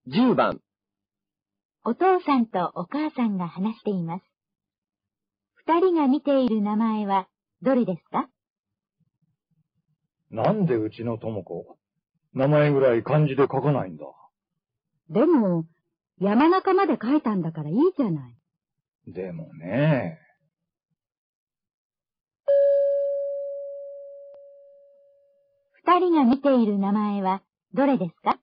10番。 お父さんとお母さんが話しています。二人が見ている名前はどれですか？ なんでうちの智子、名前ぐらい漢字で書かないんだ。 でも、山中まで書いたんだからいいじゃない。 でもね。 二人が見ている名前はどれですか？